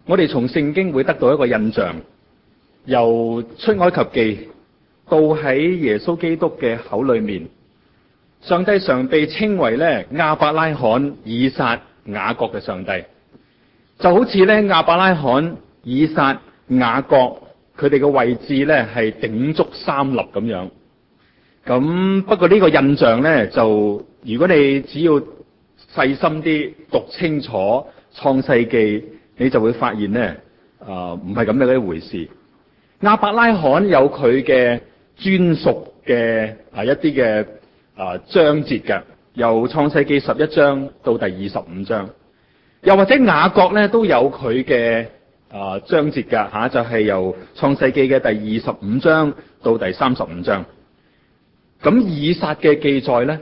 我哋從聖經會得到一個印象，由出埃及記到喺耶穌基督嘅口裏面，上帝常被稱為咧亞伯拉罕、以撒、雅各嘅上帝，就好似咧亞伯拉罕、以撒、雅各佢哋嘅位置咧係鼎足三立咁樣。咁不過呢個印象咧，就如果你只要細心啲讀清楚創世記，你就會發現咧，唔係咁樣嘅一回事。亞伯拉罕有佢嘅專屬嘅一啲嘅章節嘅，由創世記11章到第25章，又或者雅各咧都有佢嘅章節㗎吓，就係由創世記嘅第25章到第35章。咁以撒嘅記載咧，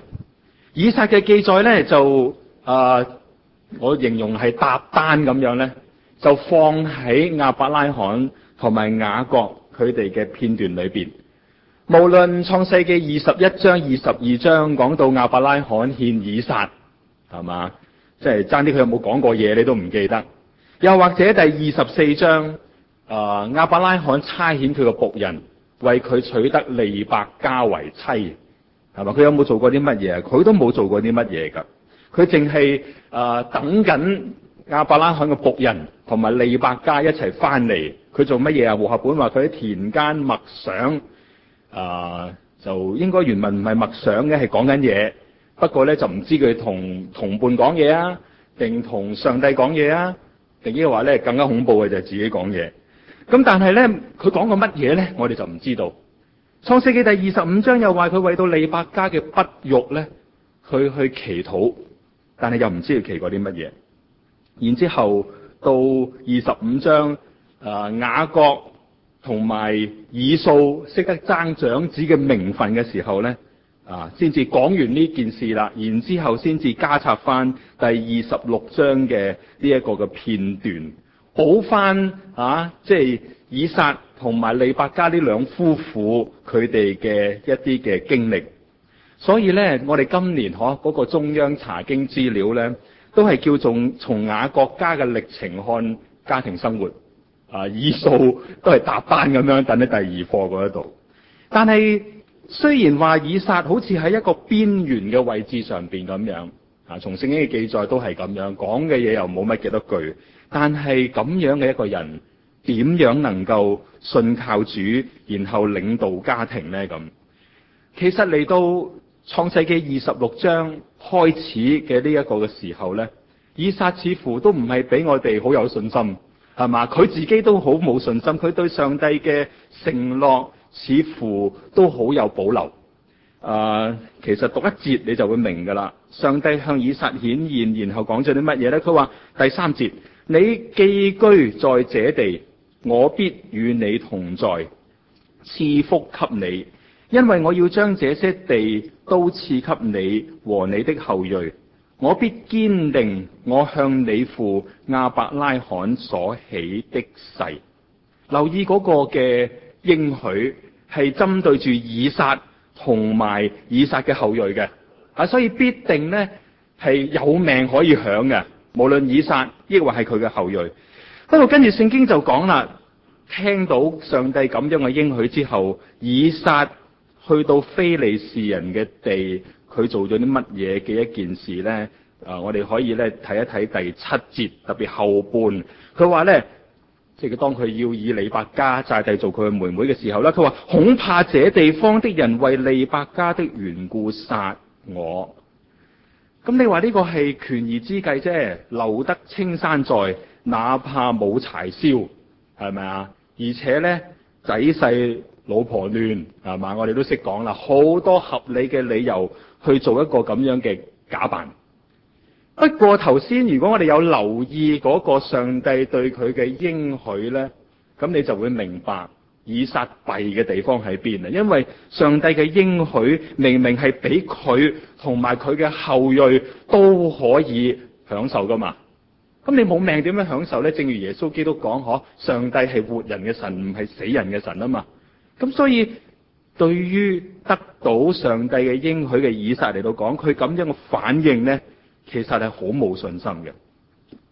就我形容係搭單咁樣咧，就放喺亞伯拉罕同埋雅各佢哋嘅片段裏邊。無論創世記21章、22章講到亞伯拉罕獻以撒，係嘛？即係爭啲佢有冇講過嘢你都唔記得。又或者第24章，亞伯拉罕差遣佢個僕人為佢取得利百加為妻，係嘛？佢有冇做過啲乜嘢？佢都冇做過啲乜嘢噶，佢淨係等緊亞伯拉罕嘅僕人同埋利百加一齊翻嚟。佢做乜嘢啊？和合本話佢喺田間默想，就應該原文唔係默想嘅，係講緊嘢。不過咧就唔知佢同伴講嘢啊，定同上帝講嘢啊，定呢個話咧更加恐怖嘅就係自己講嘢。咁但係咧佢講過乜嘢咧，我哋就唔知道。創世記第25章又話佢為到利百加嘅不育咧，佢去祈禱，但係又唔知佢祈過啲乜嘢。然之後到25章，雅各同埋以掃識得爭長子嘅名分嘅時候咧，先至講完呢件事啦。然之後先至加插翻第26章嘅呢一個嘅片段，補翻即係以撒同埋利百加呢兩夫婦佢哋嘅一啲嘅經歷。所以咧，我哋今年嗰個中央查經資料咧，都係叫做從雅各家嘅歷程看家庭生活。以掃都係搭班咁樣等喺第二課嗰度。但係雖然話以撒好似喺一個邊緣嘅位置上邊咁樣，從聖經嘅記載都係咁樣講嘅嘢，又冇乜幾多句。但係咁樣嘅一個人，點樣能夠信靠主，然後領導家庭呢？咁其實嚟到創世記26章開始嘅呢一個嘅時候呢，以撒似乎都唔係俾我哋好有信心，係嘛？佢自己都好冇信心，佢對上帝嘅承諾似乎都好有保留。其實讀一節你就會明噶啦。上帝向以撒顯現，然後講咗啲乜嘢呢？佢話第3節，你寄居在這地，我必與你同在，賜福給你，因為我要將這些地都賜給你和你的後裔。我必堅定我向你父亞伯拉罕所起的誓。留意嗰個嘅應許係針對住以撒同埋以撒嘅後裔嘅，所以必定呢係有命可以享嘅，無論以撒抑或係佢嘅後裔。不過跟住聖經就講啦，聽到上帝咁樣嘅應許之後，以撒去到非利士人嘅地，佢做咗啲乜嘢嘅一件事呢？我哋可以咧睇一睇第7節，特別後半。佢話咧，即係當佢要以利百加債弟做佢嘅妹妹嘅時候咧，佢話恐怕這地方的人為利百加的緣故殺我。咁你話呢個係權宜之計啫，留得青山在，哪怕冇柴燒，係咪啊？而且咧仔細老婆亂，係嘛？我哋都識講啦，好多合理嘅理由去做一個咁樣嘅假扮。不過頭先如果我哋有留意嗰個上帝對佢嘅應許咧，咁你就會明白以撒弊嘅地方喺邊啊！因為上帝嘅應許明明係俾佢同埋佢嘅後裔都可以享受噶嘛，咁你冇命點樣享受咧？正如耶穌基督講，上帝係活人嘅神，唔係死人嘅神啊嘛。咁所以對於得到上帝嘅應許嘅以撒嚟到講，佢咁樣嘅反應咧，其實係好冇信心嘅。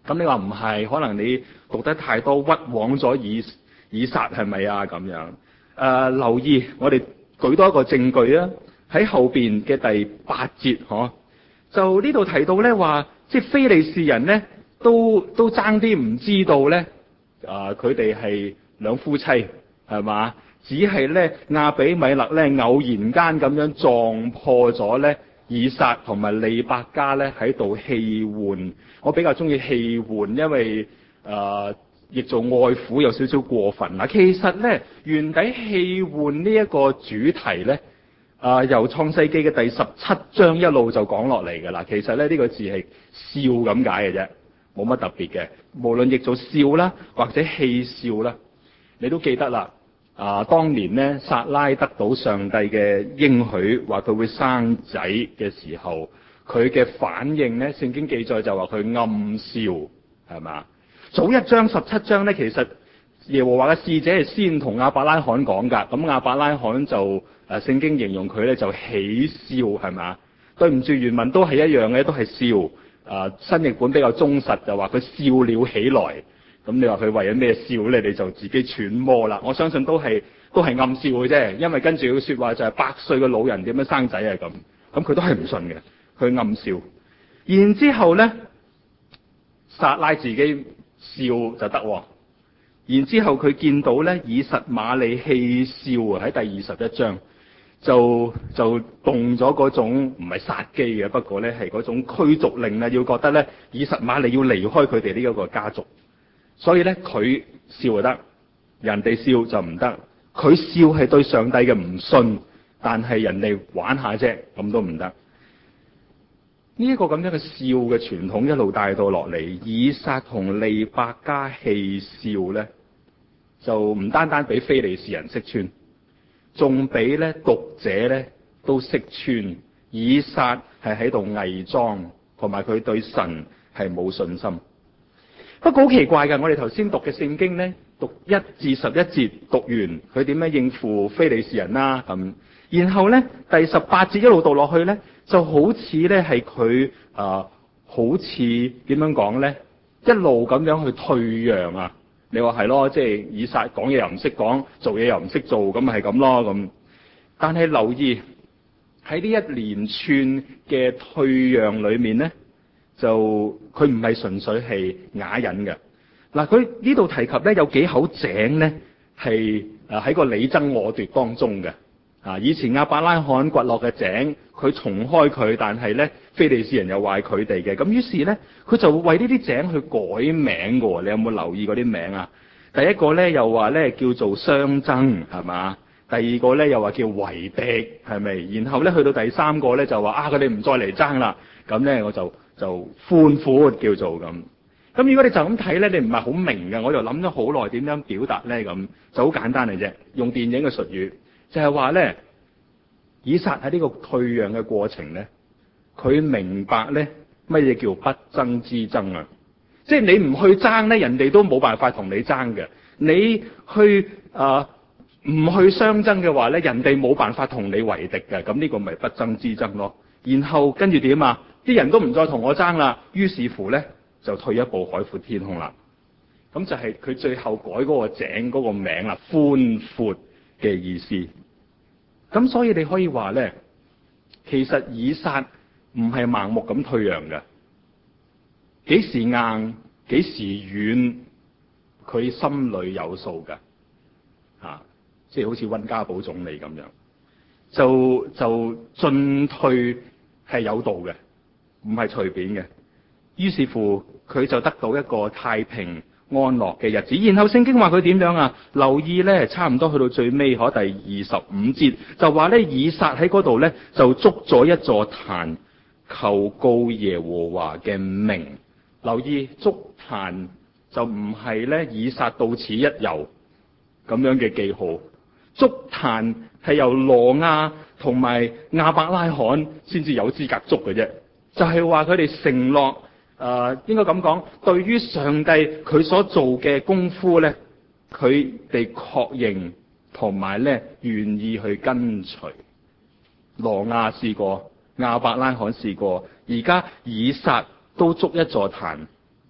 咁你話唔係，可能你讀得太多，屈枉咗以撒係咪啊？咁樣留意，我哋舉多一個證據啊！喺後邊嘅第8節，就呢度提到咧話，即係非利士人咧都爭啲唔知道咧，佢哋係兩夫妻係嘛？只係咧亞比米勒咧偶然間咁樣撞破咗咧以撒同埋利百加咧喺度戲換。我比較中意戲換，因為譯做愛撫有少少過分啦。其實咧原底戲換呢一個主題咧，由創世記嘅第17章一路就講落嚟㗎啦。其實咧呢個字係笑咁解嘅啫，冇乜特別嘅。無論譯做笑啦，或者戲笑啦，你都記得啦。當年咧撒拉得到上帝嘅應許，話佢會生仔嘅時候，佢嘅反應咧，聖經記載就話佢暗笑，係嘛？早1章17章咧，其實耶和華嘅使者係先同亞伯拉罕講㗎，咁亞伯拉罕就聖經形容佢咧就喜笑，係嘛？對唔住，原文都係一樣嘅，都係笑。新譯本比較忠實，就話佢笑了起來。咁你話佢為咗咩笑咧？你就自己揣摩啦。我相信都係暗笑嘅啫，因為跟住佢說話就係100歲嘅老人點樣生仔啊咁。咁佢都係唔信嘅，佢暗笑。然之後咧，撒拉自己笑就得。然之後佢見到咧以實瑪利戲笑喺第21章，就動咗嗰種唔係殺機嘅，不過咧係嗰種驅逐令啊，要覺得咧以實瑪利要離開佢哋呢一個家族。所以咧佢笑就得，人哋笑就唔得。佢笑係對上帝嘅唔信，但係人哋玩下啫，咁都唔得。呢一個咁樣嘅笑嘅傳統一路帶到落嚟，以撒同利百加戲笑咧，就唔單單俾非利士人識穿，仲俾咧讀者咧都識穿。以撒係喺度偽裝，同埋佢對神係冇信心。不過好奇怪嘅，我哋頭先讀嘅聖經咧，讀1至11節讀完，佢點樣應付非利士人啦咁。然後咧第18節一路讀落去咧，就好似咧係佢好似點樣講咧，一路咁樣去退讓啊。你話係咯，即係以撒講嘢又唔識講，做嘢又唔識做，咁咪係咁咯咁。但係留意喺呢一連串嘅退讓裏面咧，就佢唔係純粹係啞忍嘅。嗱，佢呢度提及咧有幾口井咧係喺個你爭我奪當中嘅。以前亞伯拉罕掘落嘅井，佢重開佢，但係咧非利士人又話佢哋嘅。咁於是咧佢就為呢啲井去改名嘅。你有冇留意嗰啲名啊？第一個咧又話咧叫做相爭，係嘛？第二個咧又話叫為敵，係咪？然後咧去到第三個咧就話佢哋唔再嚟爭啦。咁咧我就寬闊叫做咁。咁如果你就咁睇咧，你唔係好明嘅。我就諗咗好耐點樣表達咧，咁就好簡單嚟啫。用電影嘅術語就係話咧，以撒喺呢個退讓嘅過程咧，佢明白咧乜嘢叫不爭之爭啊！即係你唔去爭咧，人哋都冇辦法同你爭嘅。你去唔去相爭嘅話咧，人哋冇辦法同你為敵嘅。咁呢個咪不爭之爭咯。然後跟住點啊？啲人都唔再同我爭啦，於是乎咧就退一步海闊天空啦。咁就係佢最後改嗰個井嗰個名啦，寬闊嘅意思。咁所以你可以話咧，其實以撒唔係盲目咁退讓嘅，幾時硬幾時軟，佢心裏有數㗎。即係好似溫家寶總理咁樣，就進退係有道嘅，唔係隨便嘅。於是乎佢就得到一個太平安樂嘅日子。然後聖經話佢點樣啊？留意咧，差唔多去到最尾第25節就話咧，以撒喺嗰度咧就築咗一座壇，求告耶和華嘅名。留意築壇就唔係咧以撒到此一遊咁樣嘅記號。築壇係由挪亞同埋亞伯拉罕先至有資格築嘅啫，就係話佢哋承諾，應該咁講，對於上帝佢所做嘅功夫咧，佢哋確認同埋咧願意去跟隨。挪亞試過，亞伯拉罕試過，而家以撒都築一座壇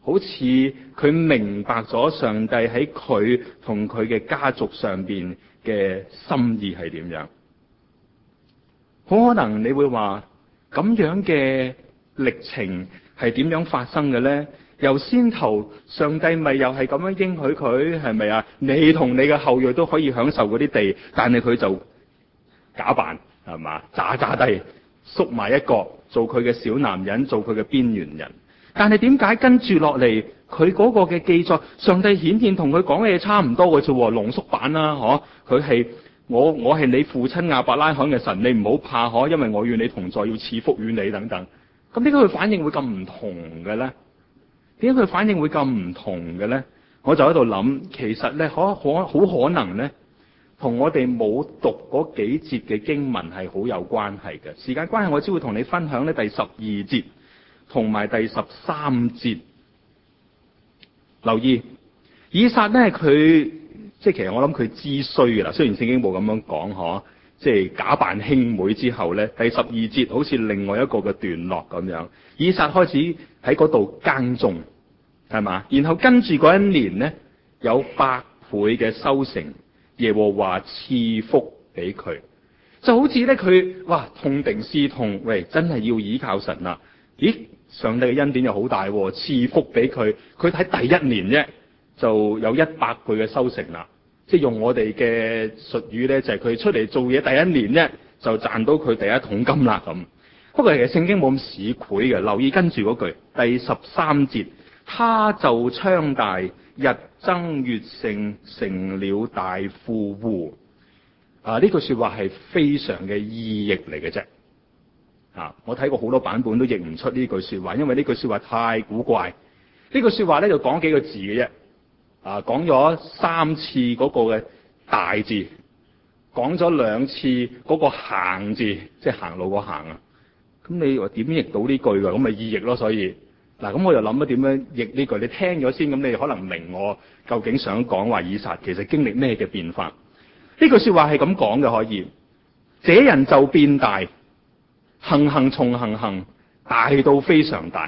好似佢明白咗上帝喺佢同佢嘅家族上邊嘅心意係點樣。好可能你會話咁樣嘅歷程係點樣發生嘅咧？由先頭上帝咪又係咁樣應許佢，係咪啊？你同你嘅後裔都可以享受嗰啲地，但係佢就假扮，係嘛，渣地縮埋一角，做佢嘅小男人，做佢嘅邊緣人。但係點解跟住落嚟佢嗰個嘅記載，上帝顯現同佢講嘅嘢差唔多嘅啫，濃縮版啦，佢係我係你父親亞伯拉罕嘅神，你唔好怕，因為我與你同在，要賜福於你等等。咁點解佢反應會咁唔同嘅咧？點解佢反應會咁唔同嘅咧？我就喺度諗，其實咧好可能咧，同我哋冇讀嗰幾節嘅經文係好有關係嘅。時間關係，我只會同你分享咧第12節同埋第13節。留意以撒咧，佢即係其實我諗佢知衰㗎啦。雖然聖經冇咁樣講，即係假扮兄妹之後咧，第12節好似另外一個嘅段落咁樣。以撒開始喺嗰度耕種，係嘛？然後跟住嗰一年咧，有100倍嘅收成，耶和華賜福俾佢。就好似咧佢哇痛定思痛，喂，真係要倚靠神啦！咦，上帝嘅恩典又好大，賜福俾佢。佢喺第一年啫，就有100倍嘅收成啦。即係用我哋嘅術語咧，就係佢出嚟做嘢第一年啫，就賺到佢第一桶金啦咁。不過其實聖經冇咁市儈嘅，留意跟住嗰句第13節，他就昌大，日增月盛，成了大富戶。呢句說話係非常嘅意譯嚟嘅啫。我睇過好多版本都譯唔出呢句說話，因為呢句說話太古怪。呢句說話咧就講幾個字嘅啫。講咗3次嗰個嘅大字，講咗2次嗰個行字，即係行路個行啊。咁你話點譯到呢句㗎？咁咪意譯咯。所以咁我又諗咗點樣譯呢句？你聽咗先，咁你可能明我究竟想講話以撒其實經歷咩嘅變化。呢句說話係咁講嘅，可以，這人就變大，行從行，大到非常大。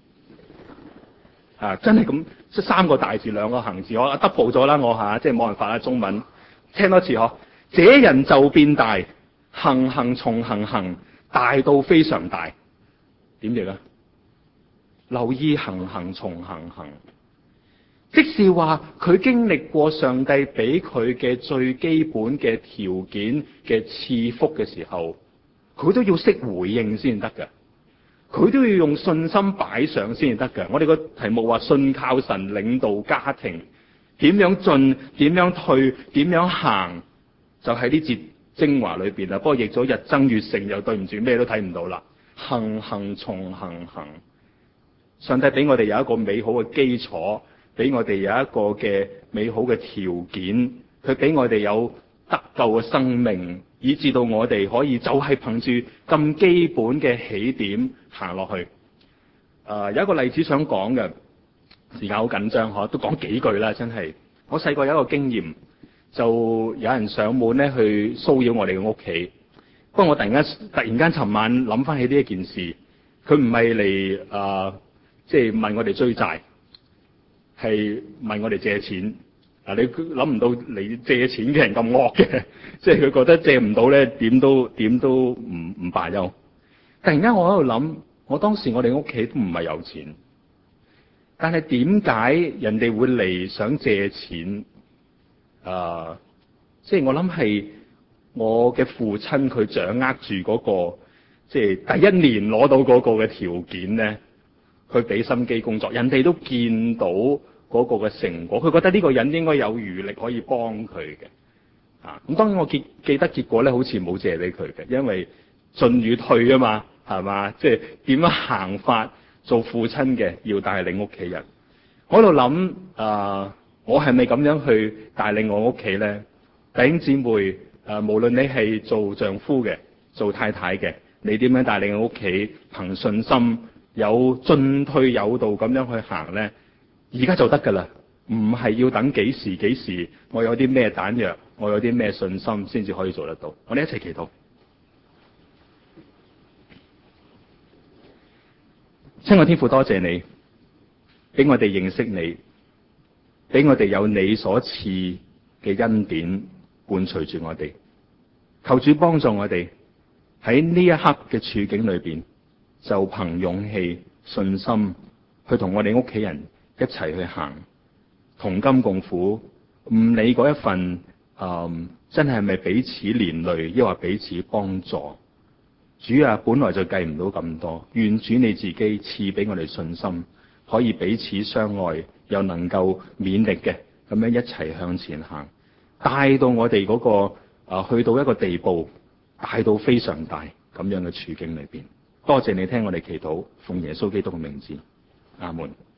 真係咁，即係3個大字，2個行字，我 double 咗啦，我即係冇辦法啦。中文聽多次這人就變大，行從行，大到非常大。點譯啊？留意行從行，即是話佢經歷過上帝俾佢嘅最基本嘅條件嘅賜福嘅時候，佢都要識回應先得㗎。佢都要用信心擺上先至得㗎。我哋個題目話信靠神領導家庭，點樣進，點樣退，點樣行，就喺呢節精華裏邊啦。不過譯咗日增月盛，又對唔住，咩都睇唔到啦。行從行，上帝俾我哋有一個美好嘅基礎，俾我哋有一個嘅美好嘅條件，佢俾我哋有得救嘅生命，以至到我哋可以就係憑住咁基本嘅起點行落去。有一個例子想講嘅，時間好緊張，都講幾句啦，真係。我細個有一個經驗，就有人上門咧去騷擾我哋嘅屋企。不過我突然間尋晚諗翻起呢一件事，佢唔係嚟即係問我哋追債，係問我哋借錢。你諗唔到你借錢嘅人咁惡嘅，即係佢覺得借唔到咧，點都唔罷休。突然間我喺度諗，我當時我哋屋企都唔係有錢，但係點解人哋會嚟想借錢？即係我諗係我嘅父親佢掌握住嗰個，即係第一年攞到嗰個嘅條件咧，佢俾心機工作，人哋都見到嗰個嘅成果，佢覺得呢個人應該有餘力可以幫佢嘅。咁當然我記得結果咧，好似冇借俾佢嘅，因為進與退啊嘛，係嘛？即係點樣行法，做父親嘅要帶領屋企人。我喺度諗，我係咪咁樣去帶領我屋企咧？弟兄姊妹，無論你係做丈夫嘅，做太太嘅，你點樣帶領我屋企，憑信心有進退有道咁樣去行咧？而家就得噶啦，唔係要等幾時，我有啲咩彈藥，我有啲咩信心先至可以做得到。我哋一齊祈禱。親愛天父，多謝你， 俾我哋認識你，俾我哋有你所賜嘅恩典伴隨住我哋。求主幫助我哋喺呢一刻嘅處境裏邊，就憑勇氣、信心去同我哋屋企人一齊去行，同甘共苦，唔理嗰一份真係咪彼此連累，抑或彼此幫助。主啊，本來就計唔到咁多，願主你自己賜俾我哋信心，可以彼此相愛，又能夠勉力嘅咁樣一齊向前行，帶到我哋嗰個去到一個地步，大到非常大咁樣嘅處境裏邊。多謝你聽我哋祈禱，奉耶穌基督嘅名字，阿門。